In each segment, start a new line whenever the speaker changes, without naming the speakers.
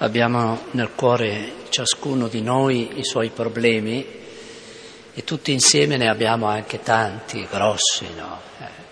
Abbiamo nel cuore ciascuno di noi i suoi problemi e tutti insieme ne abbiamo anche tanti, grossi, no?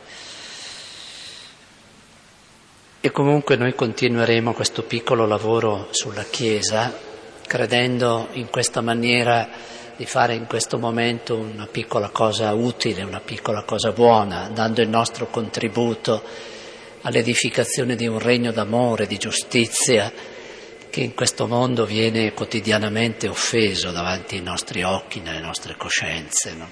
E comunque noi continueremo questo piccolo lavoro sulla Chiesa, credendo in questa maniera di fare in questo momento una piccola cosa utile, una piccola cosa buona, dando il nostro contributo all'edificazione di un regno d'amore, di giustizia, che in questo mondo viene quotidianamente offeso davanti ai nostri occhi, nelle nostre coscienze, no?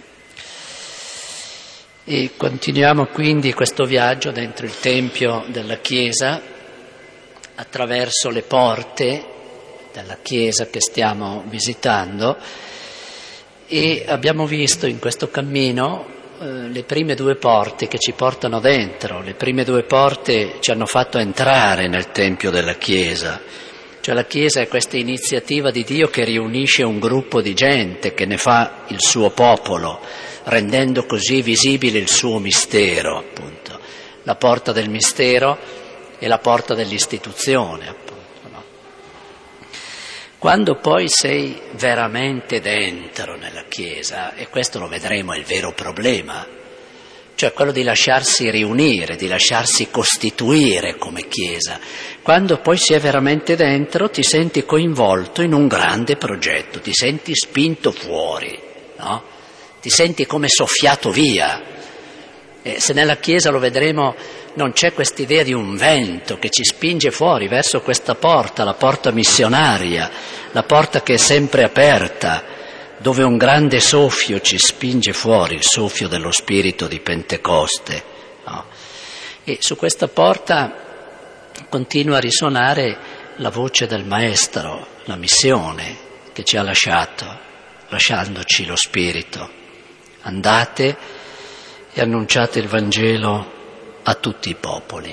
E continuiamo quindi questo viaggio dentro il Tempio della Chiesa, attraverso le porte della Chiesa che stiamo visitando, e abbiamo visto in questo cammino le prime due porte che ci portano dentro. Le prime due porte ci hanno fatto entrare nel Tempio della Chiesa. Cioè la Chiesa è questa iniziativa di Dio che riunisce un gruppo di gente, che ne fa il suo popolo, rendendo così visibile il suo mistero, appunto. La porta del mistero e la porta dell'istituzione, appunto, no? Quando poi sei veramente dentro nella Chiesa, e questo lo vedremo è il vero problema, cioè quello di lasciarsi riunire, di lasciarsi costituire come Chiesa. Quando poi si è veramente dentro ti senti coinvolto in un grande progetto, ti senti spinto fuori, no? Ti senti come soffiato via. E se nella Chiesa, lo vedremo, non c'è quest'idea di un vento che ci spinge fuori verso questa porta, la porta missionaria, la porta che è sempre aperta, dove un grande soffio ci spinge fuori, il soffio dello Spirito di Pentecoste, no? E su questa porta continua a risuonare la voce del Maestro, la missione che ci ha lasciato, lasciandoci lo Spirito. Andate e annunciate il Vangelo a tutti i popoli.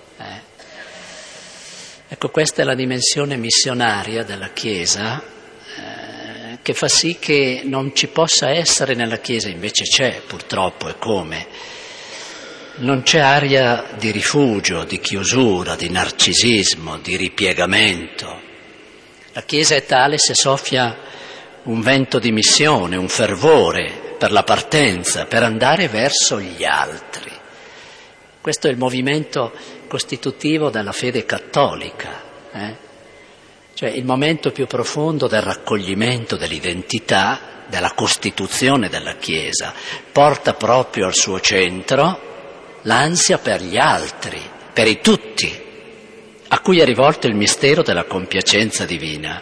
Ecco, questa è la dimensione missionaria della Chiesa, che fa sì che non ci possa essere nella Chiesa, invece c'è purtroppo, e come? Non c'è aria di rifugio, di chiusura, di narcisismo, di ripiegamento. La Chiesa è tale se soffia un vento di missione, un fervore per la partenza, per andare verso gli altri. Questo è il movimento costitutivo della fede cattolica, Cioè il momento più profondo del raccoglimento dell'identità, della costituzione della Chiesa, porta proprio al suo centro l'ansia per gli altri, per i tutti, a cui è rivolto il mistero della compiacenza divina.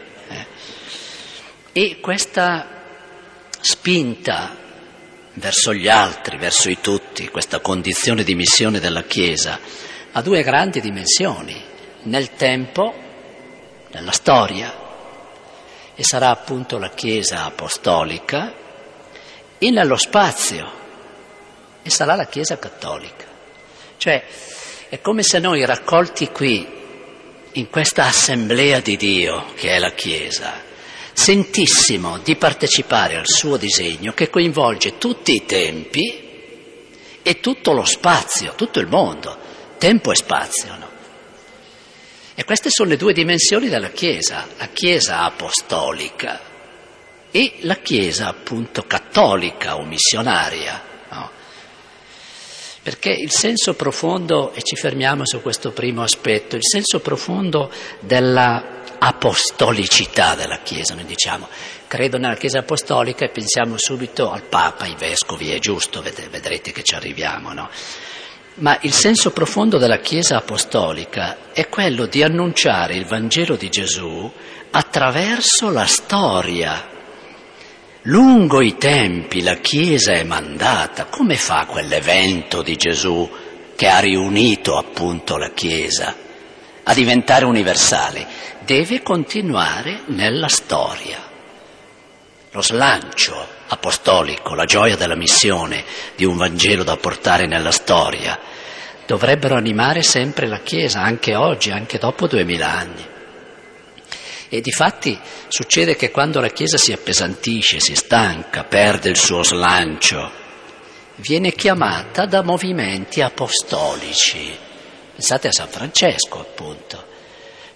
E questa spinta verso gli altri, verso i tutti, questa condizione di missione della Chiesa, ha due grandi dimensioni: nel tempo, nella storia, e sarà appunto la Chiesa apostolica, e nello spazio, e sarà la Chiesa cattolica. Cioè è come se noi, raccolti qui in questa assemblea di Dio che è la Chiesa, sentissimo di partecipare al suo disegno che coinvolge tutti i tempi e tutto lo spazio, tutto il mondo, tempo e spazio, no? E queste sono le due dimensioni della Chiesa, la Chiesa apostolica e la Chiesa appunto cattolica o missionaria, no? Perché il senso profondo, e ci fermiamo su questo primo aspetto, il senso profondo della apostolicità della Chiesa, noi diciamo credo nella Chiesa apostolica e pensiamo subito al Papa, ai Vescovi, è giusto, vedrete che ci arriviamo, no? Ma il senso profondo della Chiesa apostolica è quello di annunciare il Vangelo di Gesù attraverso la storia. Lungo i tempi la Chiesa è mandata. Come fa quell'evento di Gesù che ha riunito appunto la Chiesa a diventare universale? Deve continuare nella storia. Lo slancio apostolico, la gioia della missione di un Vangelo da portare nella storia, dovrebbero animare sempre la Chiesa, anche oggi, anche dopo 2000 anni. E difatti succede che quando la Chiesa si appesantisce, si stanca, perde il suo slancio, viene chiamata da movimenti apostolici. Pensate a San Francesco, appunto.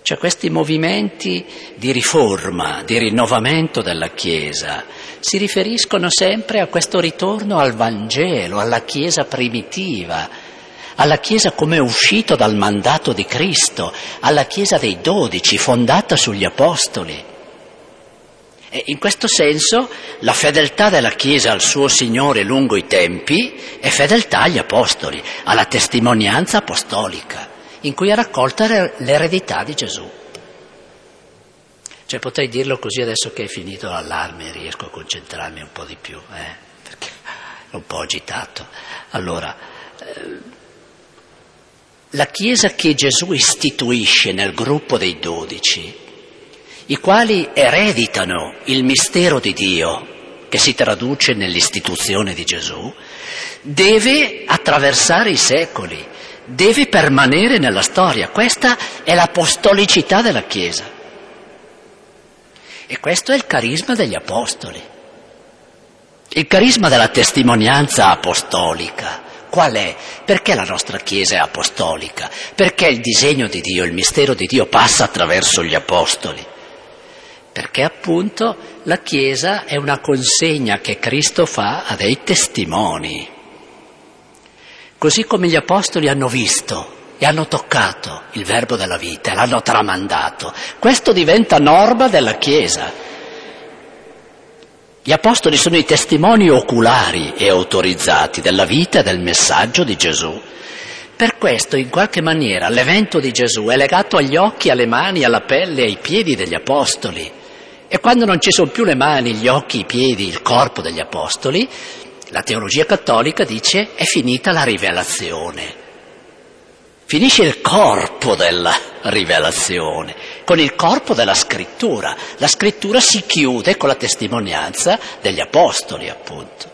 Cioè questi movimenti di riforma, di rinnovamento della Chiesa, si riferiscono sempre a questo ritorno al Vangelo, alla Chiesa primitiva, alla Chiesa come uscito dal mandato di Cristo, alla Chiesa dei 12, fondata sugli Apostoli. E in questo senso la fedeltà della Chiesa al suo Signore lungo i tempi è fedeltà agli Apostoli, alla testimonianza apostolica, in cui è raccolta l'eredità di Gesù. Cioè potrei dirlo così adesso che è finito l'allarme, riesco a concentrarmi un po' di più, perché è un po' agitato. Allora, la Chiesa che Gesù istituisce nel gruppo dei 12, i quali ereditano il mistero di Dio, che si traduce nell'istituzione di Gesù, deve attraversare i secoli, deve permanere nella storia. Questa è l'apostolicità della Chiesa. E questo è il carisma degli Apostoli. Il carisma della testimonianza apostolica. Qual è? Perché la nostra Chiesa è apostolica? Perché il disegno di Dio, il mistero di Dio passa attraverso gli Apostoli? Perché appunto la Chiesa è una consegna che Cristo fa a dei testimoni. Così come gli Apostoli hanno visto e hanno toccato il verbo della vita e l'hanno tramandato, questo diventa norma della Chiesa. Gli Apostoli sono i testimoni oculari e autorizzati della vita e del messaggio di Gesù. Per questo, in qualche maniera, l'evento di Gesù è legato agli occhi, alle mani, alla pelle e ai piedi degli Apostoli. E quando non ci sono più le mani, gli occhi, i piedi, il corpo degli Apostoli, la teologia cattolica dice è finita la rivelazione. Finisce il corpo della rivelazione, con il corpo della scrittura. La scrittura si chiude con la testimonianza degli Apostoli, appunto.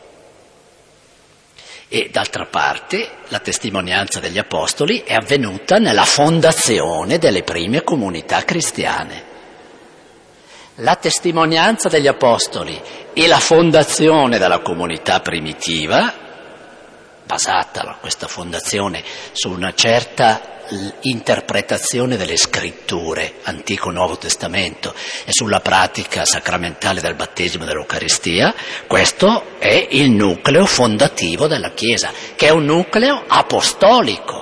E d'altra parte la testimonianza degli Apostoli è avvenuta nella fondazione delle prime comunità cristiane. La testimonianza degli Apostoli e la fondazione della comunità primitiva, basata questa fondazione su una certa interpretazione delle scritture, Antico e Nuovo Testamento, e sulla pratica sacramentale del battesimo e dell'Eucaristia, questo è il nucleo fondativo della Chiesa, che è un nucleo apostolico.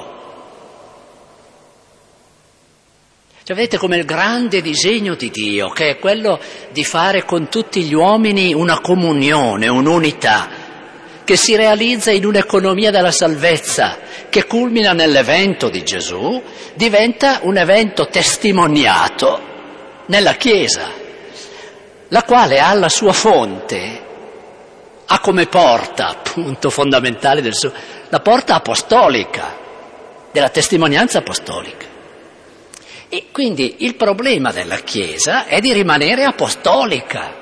Cioè, vedete come il grande disegno di Dio, che è quello di fare con tutti gli uomini una comunione, un'unità, che si realizza in un'economia della salvezza, che culmina nell'evento di Gesù, diventa un evento testimoniato nella Chiesa, la quale ha la sua fonte, ha come porta, appunto, fondamentale la porta apostolica, della testimonianza apostolica. E quindi il problema della Chiesa è di rimanere apostolica.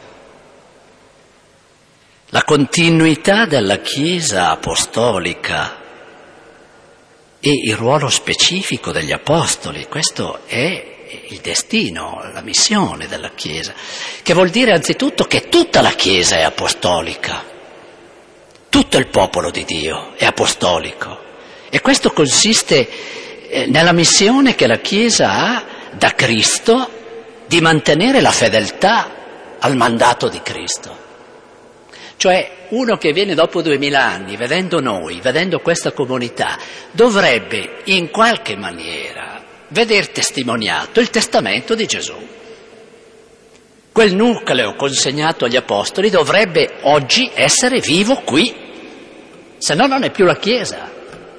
La continuità della Chiesa apostolica e il ruolo specifico degli Apostoli, questo è il destino, la missione della Chiesa, che vuol dire anzitutto che tutta la Chiesa è apostolica, tutto il popolo di Dio è apostolico, e questo consiste nella missione che la Chiesa ha da Cristo di mantenere la fedeltà al mandato di Cristo. Cioè uno che viene dopo 2000 anni, vedendo noi, vedendo questa comunità, dovrebbe in qualche maniera veder testimoniato il testamento di Gesù. Quel nucleo consegnato agli Apostoli dovrebbe oggi essere vivo qui, se no non è più la Chiesa.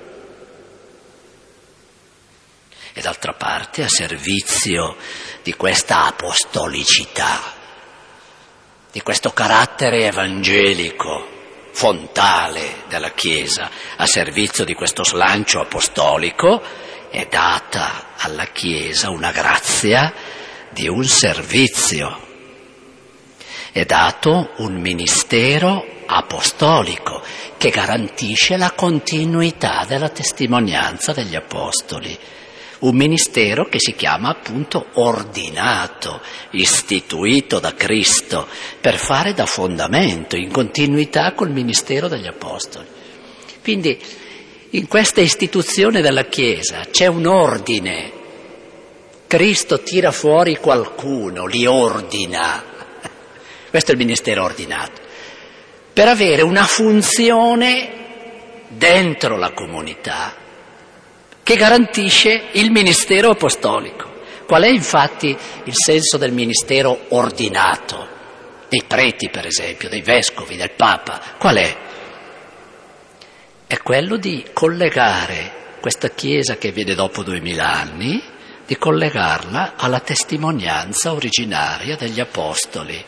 E d'altra parte a servizio di questa apostolicità, di questo carattere evangelico, fontale della Chiesa, a servizio di questo slancio apostolico, è data alla Chiesa una grazia di un servizio, è dato un ministero apostolico che garantisce la continuità della testimonianza degli Apostoli. Un ministero che si chiama appunto ordinato, istituito da Cristo, per fare da fondamento, in continuità col ministero degli Apostoli. Quindi in questa istituzione della Chiesa c'è un ordine Cristo tira fuori qualcuno, li ordina. Questo è il ministero ordinato, per avere una funzione dentro la comunità che garantisce il ministero apostolico. Qual è infatti il senso del ministero ordinato? Dei preti, per esempio, dei vescovi, del Papa. Qual è? È quello di collegare questa Chiesa che viene dopo 2000 anni, di collegarla alla testimonianza originaria degli Apostoli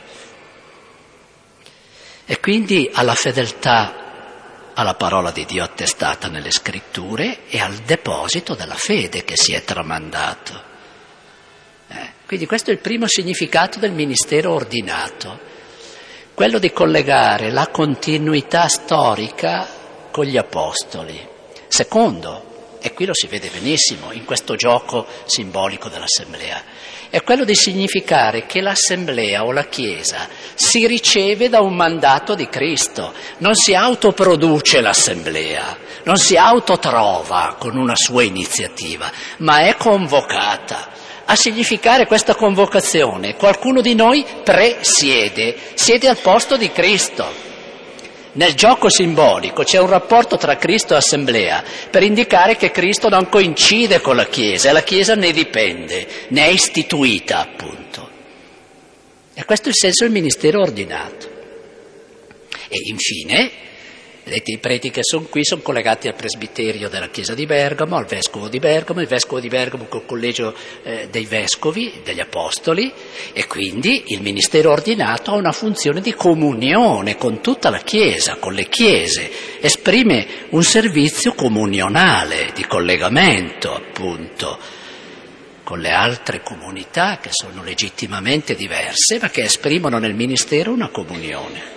e quindi alla fedeltà alla parola di Dio attestata nelle Scritture e al deposito della fede che si è tramandato. Quindi questo è il primo significato del ministero ordinato, quello di collegare la continuità storica con gli Apostoli. Secondo, e qui lo si vede benissimo in questo gioco simbolico dell'Assemblea, è quello di significare che l'Assemblea o la Chiesa si riceve da un mandato di Cristo, non si autoproduce l'Assemblea, non si autotrova con una sua iniziativa, ma è convocata. A significare questa convocazione qualcuno di noi siede al posto di Cristo. Nel gioco simbolico c'è un rapporto tra Cristo e Assemblea per indicare che Cristo non coincide con la Chiesa e la Chiesa ne dipende, ne è istituita appunto. E questo è il senso del ministero ordinato. E infine, vedete, i preti che sono qui sono collegati al presbiterio della Chiesa di Bergamo, al vescovo di Bergamo, il vescovo di Bergamo col collegio dei vescovi, degli apostoli, e quindi il ministero ordinato ha una funzione di comunione con tutta la Chiesa, con le Chiese, esprime un servizio comunionale, di collegamento appunto, con le altre comunità che sono legittimamente diverse, ma che esprimono nel ministero una comunione.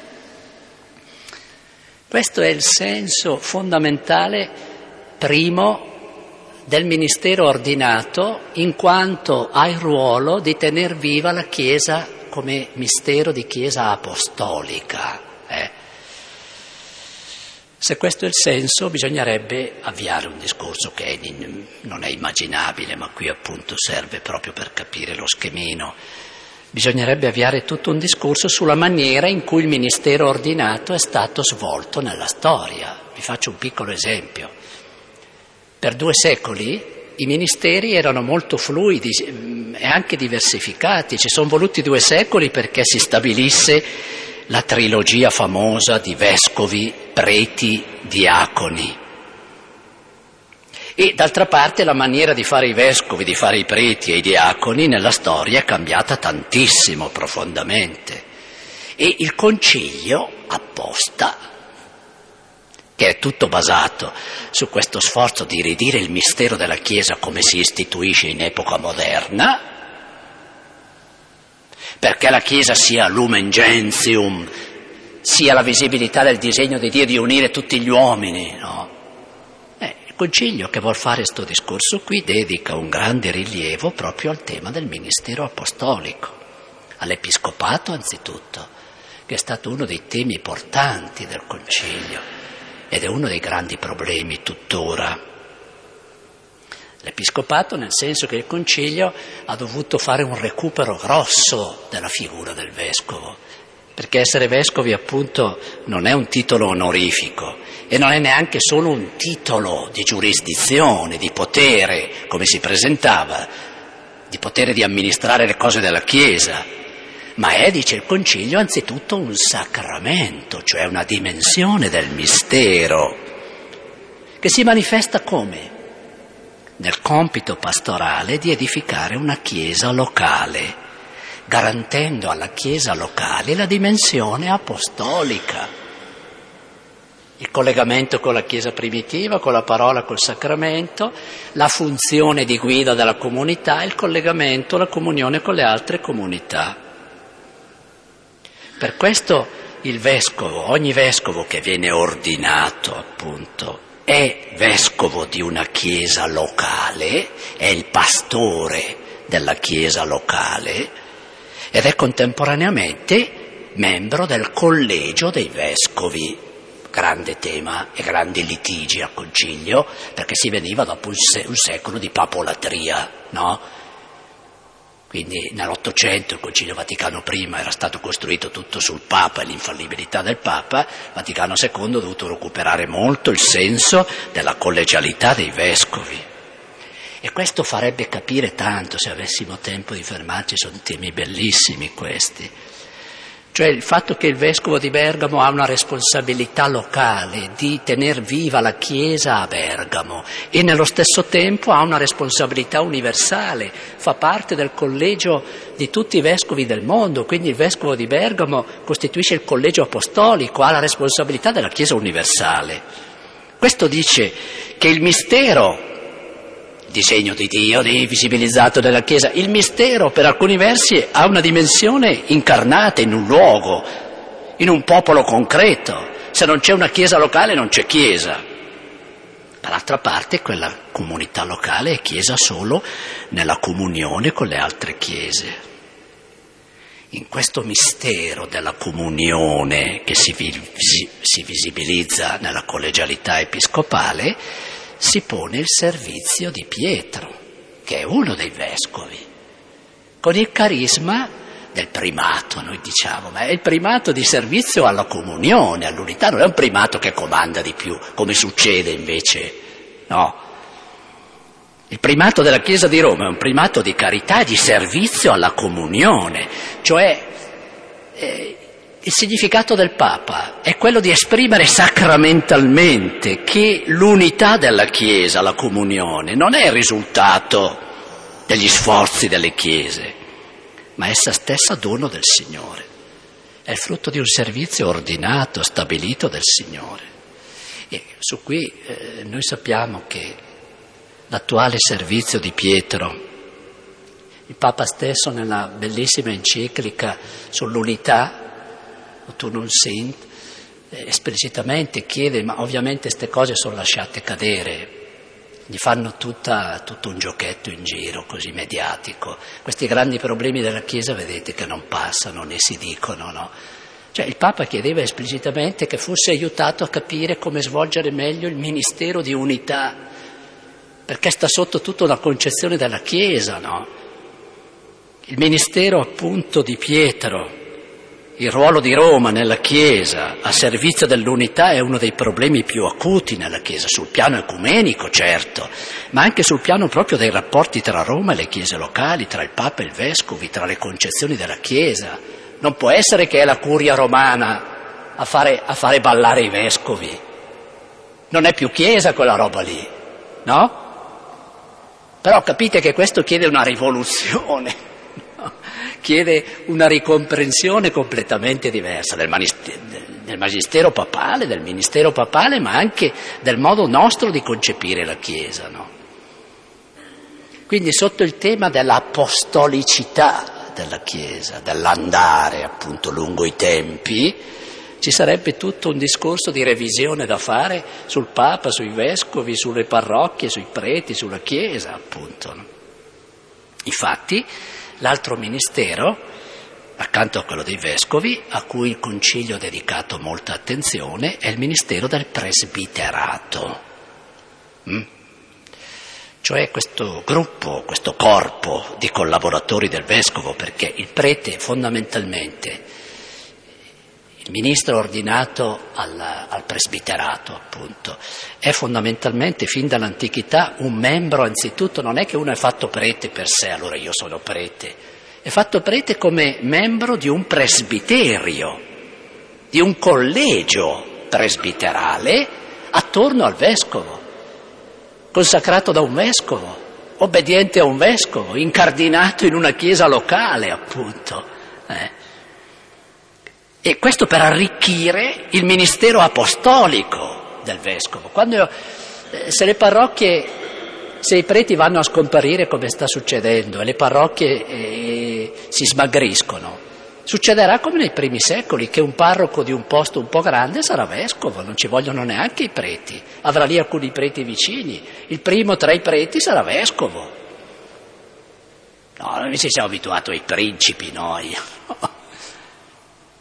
Questo è il senso fondamentale, primo, del ministero ordinato, in quanto ha il ruolo di tener viva la Chiesa come mistero di Chiesa apostolica. Se questo è il senso, bisognerebbe avviare un discorso che non è immaginabile, ma qui appunto serve proprio per capire lo schemino. Bisognerebbe avviare tutto un discorso sulla maniera in cui il ministero ordinato è stato svolto nella storia. Vi faccio un piccolo esempio. Per 2 secoli i ministeri erano molto fluidi e anche diversificati. Ci sono voluti 2 secoli perché si stabilisse la trilogia famosa di vescovi, preti, diaconi. E d'altra parte la maniera di fare i vescovi, di fare i preti e i diaconi nella storia è cambiata tantissimo, profondamente. E il concilio apposta, che è tutto basato su questo sforzo di ridire il mistero della Chiesa come si istituisce in epoca moderna, perché la Chiesa sia lumen gentium, sia la visibilità del disegno di Dio di unire tutti gli uomini, no? Il Concilio che vuol fare questo discorso qui dedica un grande rilievo proprio al tema del ministero apostolico, all'Episcopato anzitutto, che è stato uno dei temi portanti del Concilio ed è uno dei grandi problemi tuttora. L'Episcopato nel senso che il Concilio ha dovuto fare un recupero grosso della figura del Vescovo, perché essere vescovi appunto non è un titolo onorifico e non è neanche solo un titolo di giurisdizione, di potere, come si presentava, di potere di amministrare le cose della Chiesa, ma è, dice il Concilio, anzitutto un sacramento, cioè una dimensione del mistero, che si manifesta come? Nel compito pastorale di edificare una Chiesa locale, garantendo alla Chiesa locale la dimensione apostolica, il collegamento con la Chiesa primitiva, con la parola, col sacramento, la funzione di guida della comunità, il collegamento, la comunione con le altre comunità. Per questo il vescovo, ogni vescovo che viene ordinato appunto, è vescovo di una Chiesa locale, è il pastore della Chiesa locale ed è contemporaneamente membro del collegio dei vescovi. Grande tema e grandi litigi al Concilio, perché si veniva dopo un secolo di papolatria, no? Quindi nell'Ottocento il Concilio Vaticano I era stato costruito tutto sul Papa e l'infallibilità del Papa, Vaticano II ha dovuto recuperare molto il senso della collegialità dei vescovi. E questo farebbe capire tanto, se avessimo tempo di fermarci, sono temi bellissimi questi. Cioè il fatto che il vescovo di Bergamo ha una responsabilità locale di tener viva la Chiesa a Bergamo e nello stesso tempo ha una responsabilità universale, fa parte del collegio di tutti i vescovi del mondo, quindi il vescovo di Bergamo costituisce il collegio apostolico, ha la responsabilità della Chiesa universale. Questo dice che il mistero, disegno di Dio, di visibilizzato della Chiesa, il mistero per alcuni versi ha una dimensione incarnata in un luogo, in un popolo concreto. Se non c'è una Chiesa locale non c'è Chiesa. Dall'altra parte quella comunità locale è Chiesa solo nella comunione con le altre Chiese. In questo mistero della comunione che si visibilizza nella collegialità episcopale si pone il servizio di Pietro, che è uno dei vescovi, con il carisma del primato, noi diciamo, ma è il primato di servizio alla comunione, all'unità, non è un primato che comanda di più, come succede invece, no. Il primato della Chiesa di Roma è un primato di carità e di servizio alla comunione, cioè il significato del Papa è quello di esprimere sacramentalmente che l'unità della Chiesa, la comunione, non è il risultato degli sforzi delle Chiese, ma essa stessa dono del Signore. È il frutto di un servizio ordinato, stabilito del Signore. E su cui noi sappiamo che l'attuale servizio di Pietro, il Papa stesso nella bellissima enciclica sull'unità, Turnum Sint, esplicitamente chiede, ma ovviamente queste cose sono lasciate cadere, gli fanno tutto un giochetto in giro così mediatico. Questi grandi problemi della Chiesa vedete che non passano né si dicono, no? Cioè il Papa chiedeva esplicitamente che fosse aiutato a capire come svolgere meglio il ministero di unità, perché sta sotto tutta una concezione della Chiesa, no? Il ministero appunto di Pietro, il ruolo di Roma nella Chiesa a servizio dell'unità è uno dei problemi più acuti nella Chiesa, sul piano ecumenico certo, ma anche sul piano proprio dei rapporti tra Roma e le Chiese locali, tra il Papa e il Vescovi, tra le concezioni della Chiesa. Non può essere che è la curia romana a fare ballare i Vescovi. Non è più Chiesa quella roba lì, no? Però capite che questo chiede una rivoluzione. Chiede una ricomprensione completamente diversa del magistero papale, del ministero papale, ma anche del modo nostro di concepire la Chiesa, no? Quindi sotto il tema dell'apostolicità della Chiesa, dell'andare appunto lungo i tempi, ci sarebbe tutto un discorso di revisione da fare sul Papa, sui Vescovi, sulle parrocchie, sui preti, sulla Chiesa appunto, no? Infatti l'altro ministero, accanto a quello dei Vescovi, a cui il Concilio ha dedicato molta attenzione, è il ministero del presbiterato. Cioè questo gruppo, questo corpo di collaboratori del Vescovo, perché il prete fondamentalmente, il ministro ordinato al presbiterato appunto, è fondamentalmente fin dall'antichità un membro, anzitutto non è che uno è fatto prete per sé, allora io sono prete, è fatto prete come membro di un presbiterio, di un collegio presbiterale attorno al vescovo, consacrato da un vescovo, obbediente a un vescovo, incardinato in una chiesa locale appunto. E questo per arricchire il ministero apostolico del vescovo. Se i preti vanno a scomparire come sta succedendo e le parrocchie si smagriscono, succederà come nei primi secoli, che un parroco di un posto un po' grande sarà vescovo, non ci vogliono neanche i preti, avrà lì alcuni preti vicini, il primo tra i preti sarà vescovo. No, noi ci siamo abituati ai principi, noi.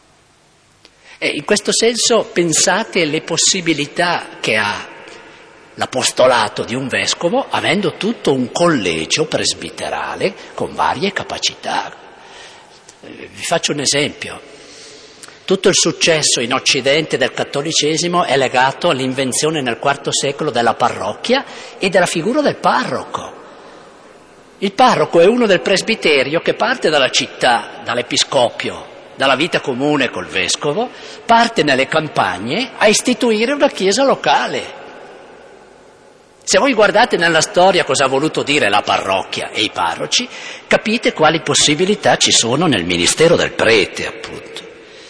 E in questo senso pensate alle possibilità che ha l'apostolato di un vescovo avendo tutto un collegio presbiterale con varie capacità. Vi faccio un esempio. Tutto il successo in Occidente del cattolicesimo è legato all'invenzione nel IV secolo della parrocchia e della figura del parroco. Il parroco è uno del presbiterio che parte dalla città, dall'episcopio, dalla vita comune col vescovo, parte nelle campagne a istituire una chiesa locale. Se voi guardate nella storia cosa ha voluto dire la parrocchia e i parroci, capite quali possibilità ci sono nel ministero del prete, appunto.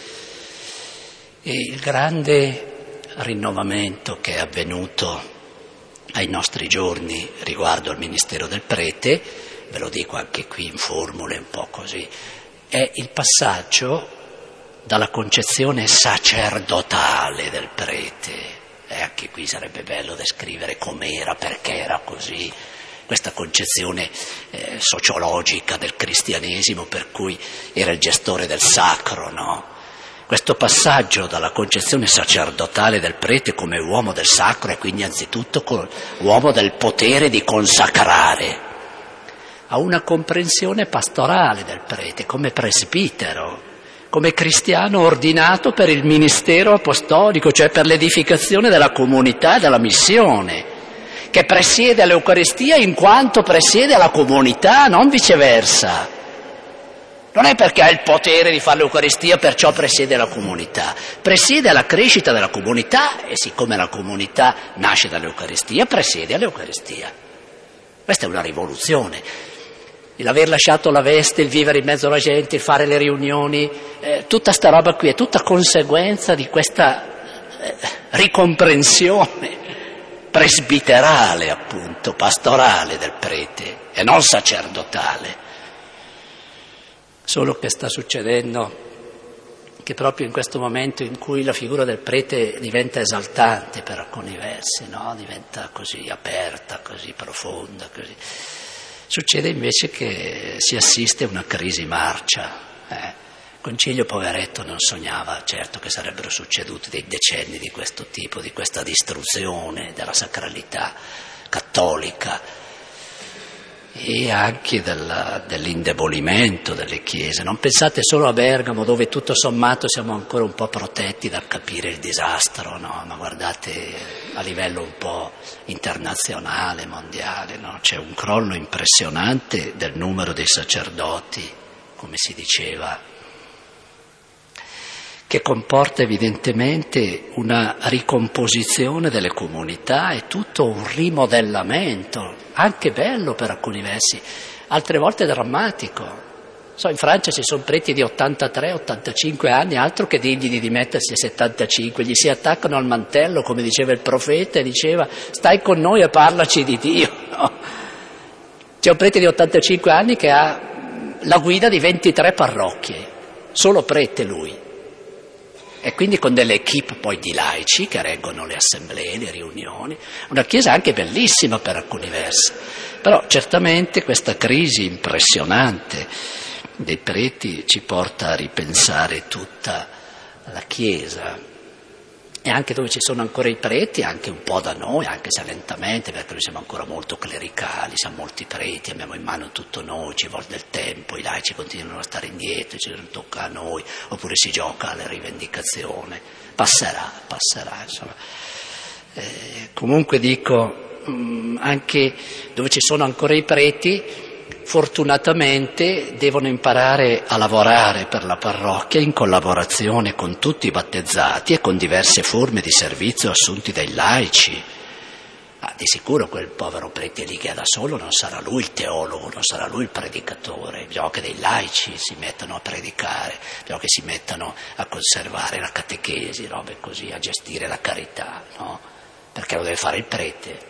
E il grande rinnovamento che è avvenuto ai nostri giorni riguardo al ministero del prete, ve lo dico anche qui in formule un po' così, è il passaggio dalla concezione sacerdotale del prete. E anche qui sarebbe bello descrivere com'era, perché era così, questa concezione sociologica del cristianesimo per cui era il gestore del sacro, no? Questo passaggio dalla concezione sacerdotale del prete come uomo del sacro e quindi anzitutto uomo del potere di consacrare, a una comprensione pastorale del prete come presbitero, come cristiano ordinato per il ministero apostolico, cioè per l'edificazione della comunità e della missione, che presiede all'Eucaristia in quanto presiede alla comunità, non viceversa. Non è perché ha il potere di fare l'Eucaristia, perciò presiede alla comunità. Presiede alla crescita della comunità e siccome la comunità nasce dall'Eucaristia, presiede all'Eucaristia. Questa è una rivoluzione. L'aver lasciato la veste, il vivere in mezzo alla gente, il fare le riunioni, tutta sta roba qui è tutta conseguenza di questa ricomprensione presbiterale, appunto, pastorale del prete e non sacerdotale. Solo che sta succedendo che proprio in questo momento in cui la figura del prete diventa esaltante per alcuni versi, no? Diventa così aperta, così profonda, così. Succede invece che si assiste a una crisi marcia. Concilio poveretto non sognava certo che sarebbero succeduti dei decenni di questo tipo, di questa distruzione della sacralità cattolica e anche dell'indebolimento delle chiese. Non pensate solo a Bergamo, dove tutto sommato siamo ancora un po' protetti dal capire il disastro, no? Ma guardate a livello un po' internazionale, mondiale, no? C'è un crollo impressionante del numero dei sacerdoti, come si diceva, che comporta evidentemente una ricomposizione delle comunità e tutto un rimodellamento, anche bello per alcuni versi, altre volte drammatico. In Francia ci sono preti di 83-85 anni, altro che dirgli di dimettersi a 75, gli si attaccano al mantello, come diceva il profeta, e diceva stai con noi e parlaci di Dio. No? C'è un prete di 85 anni che ha la guida di 23 parrocchie, solo prete lui. E quindi con delle equip poi di laici che reggono le assemblee, le riunioni, una chiesa anche bellissima per alcuni versi. Però certamente questa crisi impressionante dei preti ci porta a ripensare tutta la chiesa. E anche dove ci sono ancora i preti, anche un po' da noi, anche se lentamente, perché noi siamo ancora molto clericali, siamo molti preti, abbiamo in mano tutto noi, ci vuole del tempo, i laici continuano a stare indietro, ci tocca a noi, oppure si gioca alla rivendicazione. Passerà, insomma. Comunque dico, anche dove ci sono ancora i preti, fortunatamente devono imparare a lavorare per la parrocchia in collaborazione con tutti i battezzati e con diverse forme di servizio assunti dai laici. Di sicuro quel povero prete lì che è da solo non sarà lui il teologo, non sarà lui il predicatore, bisogna che dei laici si mettano a predicare, bisogna che si mettano a conservare la catechesi, robe così, a gestire la carità, no? Perché lo deve fare il prete.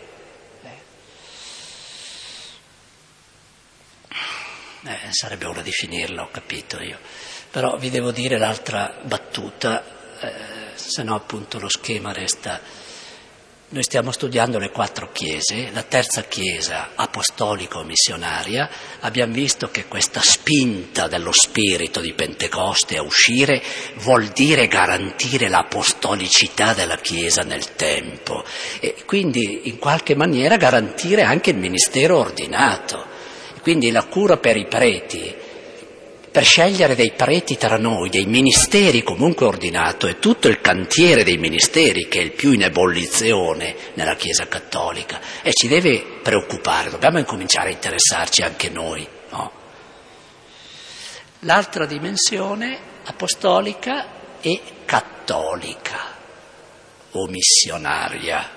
Sarebbe ora di finirla, ho capito io. Però vi devo dire l'altra battuta, se no appunto lo schema resta Noi stiamo studiando le 4 chiese, la terza chiesa apostolica o missionaria. Abbiamo visto che questa spinta dello spirito di Pentecoste a uscire vuol dire garantire l'apostolicità della chiesa nel tempo e quindi in qualche maniera garantire anche il ministero ordinato. Quindi la cura per i preti, per scegliere dei preti tra noi, dei ministeri comunque ordinato, è tutto il cantiere dei ministeri che è il più in ebollizione nella Chiesa cattolica e ci deve preoccupare, dobbiamo incominciare a interessarci anche noi, no? L'altra dimensione apostolica e cattolica o missionaria,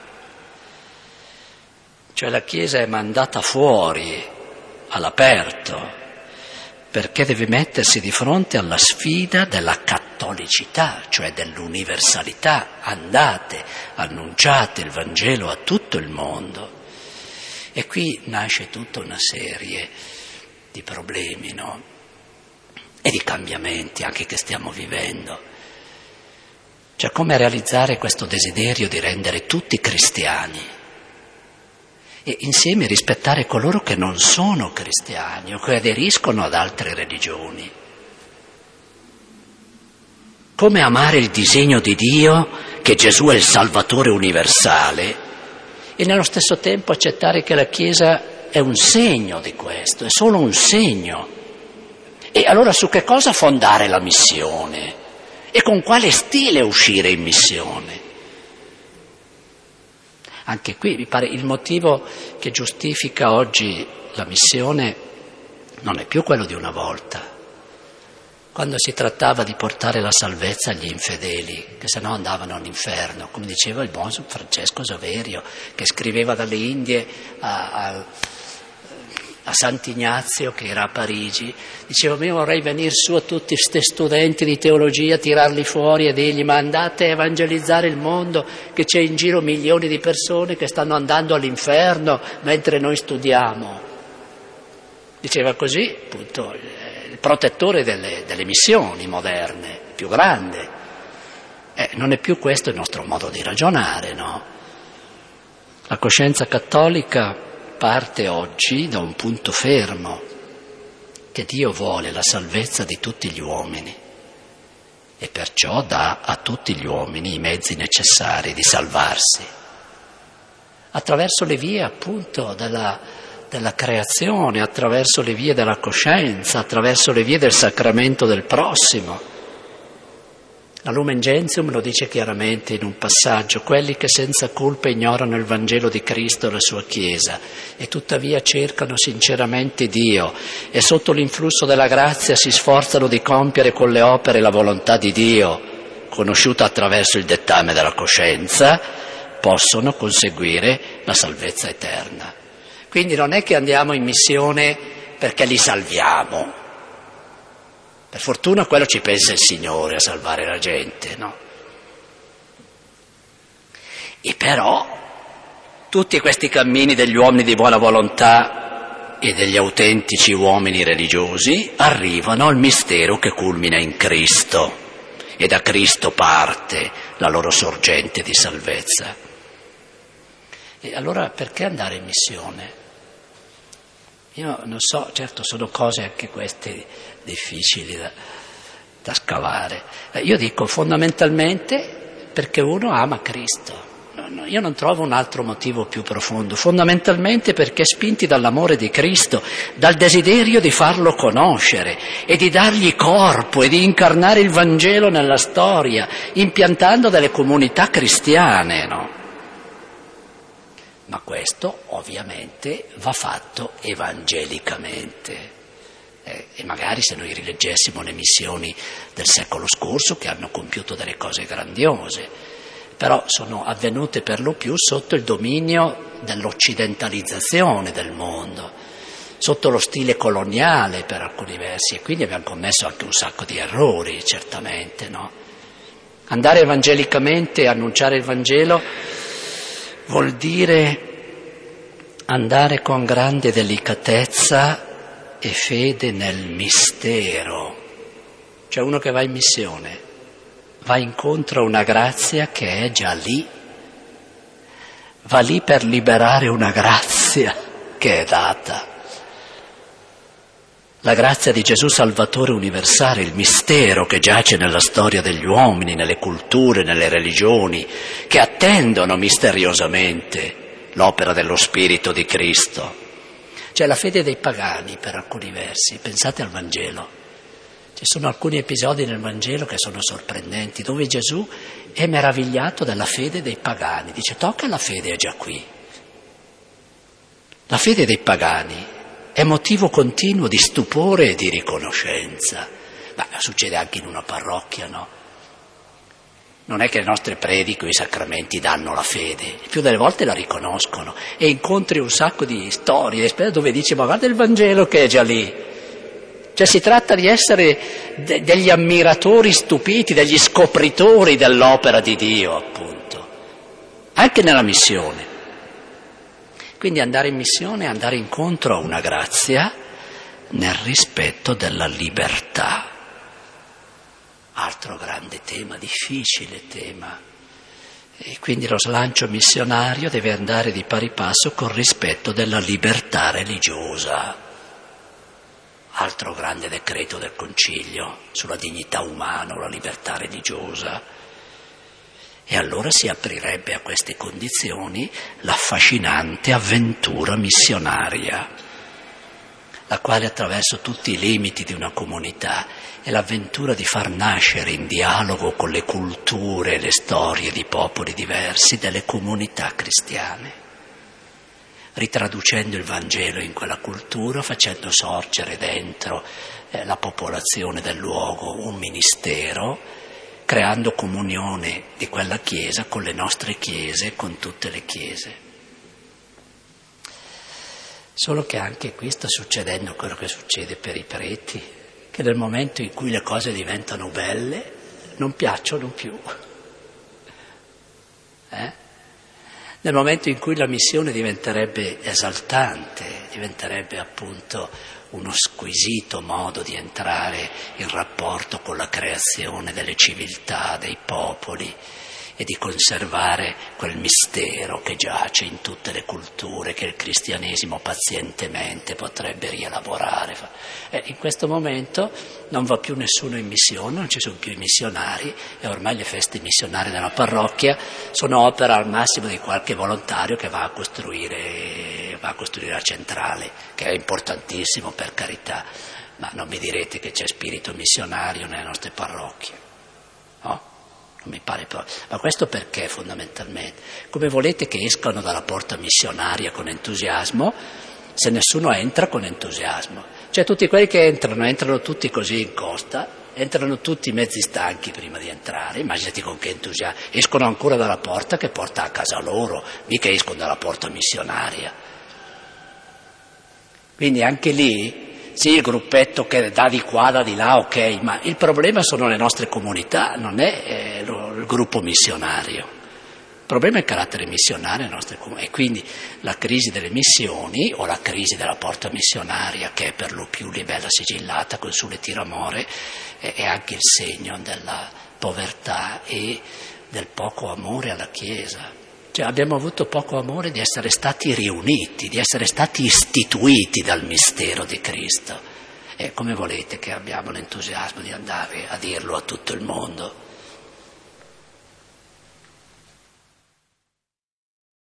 cioè la Chiesa è mandata fuori all'aperto, perché deve mettersi di fronte alla sfida della cattolicità, cioè dell'universalità. Andate, annunciate il Vangelo a tutto il mondo. E qui nasce tutta una serie di problemi, no? E di cambiamenti anche che stiamo vivendo. Cioè come realizzare questo desiderio di rendere tutti cristiani e insieme rispettare coloro che non sono cristiani o che aderiscono ad altre religioni. Come amare il disegno di Dio, che Gesù è il Salvatore universale, e nello stesso tempo accettare che la Chiesa è un segno di questo, è solo un segno. E allora su che cosa fondare la missione? E con quale stile uscire in missione? Anche qui mi pare il motivo che giustifica oggi la missione non è più quello di una volta, quando si trattava di portare la salvezza agli infedeli, che sennò andavano all'inferno, come diceva il buon Francesco Saverio, che scriveva dalle Indie a Sant'Ignazio, che era a Parigi, diceva: io vorrei venire su a tutti questi studenti di teologia, tirarli fuori e dirgli: ma andate a evangelizzare il mondo, che c'è in giro milioni di persone che stanno andando all'inferno mentre noi studiamo. Diceva così appunto il protettore delle missioni moderne, più grande. Non è più questo il nostro modo di ragionare, no? La coscienza cattolica parte oggi da un punto fermo, che Dio vuole la salvezza di tutti gli uomini e perciò dà a tutti gli uomini i mezzi necessari di salvarsi, attraverso le vie appunto della creazione, attraverso le vie della coscienza, attraverso le vie del sacramento del prossimo. La Lumen Gentium lo dice chiaramente in un passaggio: quelli che senza colpa ignorano il Vangelo di Cristo e la sua Chiesa e tuttavia cercano sinceramente Dio e sotto l'influsso della grazia si sforzano di compiere con le opere la volontà di Dio, conosciuta attraverso il dettame della coscienza, possono conseguire la salvezza eterna. Quindi non è che andiamo in missione perché li salviamo. Per fortuna quello ci pensa il Signore a salvare la gente, no? E però tutti questi cammini degli uomini di buona volontà e degli autentici uomini religiosi arrivano al mistero che culmina in Cristo e da Cristo parte la loro sorgente di salvezza. E allora perché andare in missione? Io non so, certo sono cose anche queste difficili da scavare. Io dico fondamentalmente perché uno ama Cristo. Io non trovo un altro motivo più profondo. Fondamentalmente perché spinti dall'amore di Cristo, dal desiderio di farlo conoscere e di dargli corpo e di incarnare il Vangelo nella storia, impiantando delle comunità cristiane, no? Ma questo ovviamente va fatto evangelicamente. E magari se noi rileggessimo le missioni del secolo scorso, che hanno compiuto delle cose grandiose, però sono avvenute per lo più sotto il dominio dell'occidentalizzazione del mondo, sotto lo stile coloniale per alcuni versi, e quindi abbiamo commesso anche un sacco di errori, certamente, no? Andare evangelicamente e annunciare il Vangelo vuol dire andare con grande delicatezza e fede nel mistero. Cioè uno che va in missione va incontro a una grazia che è già lì, va lì per liberare una grazia che è data. La grazia di Gesù Salvatore universale, il mistero che giace nella storia degli uomini, nelle culture, nelle religioni, che attendono misteriosamente l'opera dello Spirito di Cristo. C'è la fede dei pagani per alcuni versi, pensate al Vangelo. Ci sono alcuni episodi nel Vangelo che sono sorprendenti, dove Gesù è meravigliato della fede dei pagani. Dice, tocca, la fede è già qui. La fede dei pagani è motivo continuo di stupore e di riconoscenza. Ma succede anche in una parrocchia, no? Non è che le nostre prediche o i sacramenti danno la fede, il più delle volte la riconoscono e incontri un sacco di storie dove dici, ma guarda il Vangelo che è già lì. Cioè si tratta di essere degli ammiratori stupiti, degli scopritori dell'opera di Dio, appunto, anche nella missione. Quindi andare in missione è andare incontro a una grazia nel rispetto della libertà. Altro grande tema, difficile tema. E quindi lo slancio missionario deve andare di pari passo col rispetto della libertà religiosa. Altro grande decreto del Concilio sulla dignità umana, la libertà religiosa. E allora si aprirebbe a queste condizioni l'affascinante avventura missionaria, la quale attraverso tutti i limiti di una comunità è l'avventura di far nascere in dialogo con le culture e le storie di popoli diversi delle comunità cristiane, ritraducendo il Vangelo in quella cultura, facendo sorgere dentro la popolazione del luogo un ministero, creando comunione di quella Chiesa con le nostre Chiese e con tutte le Chiese. Solo che anche qui sta succedendo quello che succede per i preti, che nel momento in cui le cose diventano belle non piacciono più. Nel momento in cui la missione diventerebbe esaltante, diventerebbe appunto uno squisito modo di entrare in rapporto con la creazione delle civiltà, dei popoli e di conservare quel mistero che giace in tutte le culture che il cristianesimo pazientemente potrebbe rielaborare. In questo momento non va più nessuno in missione, non ci sono più i missionari e ormai le feste missionarie della parrocchia sono opera al massimo di qualche volontario che va a costruire la centrale, che è importantissimo per carità, ma non mi direte che c'è spirito missionario nelle nostre parrocchie, no? Non mi pare proprio. Ma questo perché fondamentalmente? Come volete che escano dalla porta missionaria con entusiasmo se nessuno entra con entusiasmo? Cioè tutti quelli che entrano tutti così in costa, entrano tutti mezzi stanchi prima di entrare, immaginati con che entusiasmo, escono ancora dalla porta che porta a casa loro, mica escono dalla porta missionaria. Quindi anche lì, sì, il gruppetto che dà di qua, dà di là, ok, ma il problema sono le nostre comunità, non è il gruppo missionario. Il problema è il carattere missionario delle nostre comunità. E quindi la crisi delle missioni o la crisi della porta missionaria, che è per lo più bella sigillata con sulle tiramore, è anche il segno della povertà e del poco amore alla Chiesa. Cioè abbiamo avuto poco amore di essere stati riuniti, di essere stati istituiti dal mistero di Cristo. E come volete che abbiamo l'entusiasmo di andare a dirlo a tutto il mondo?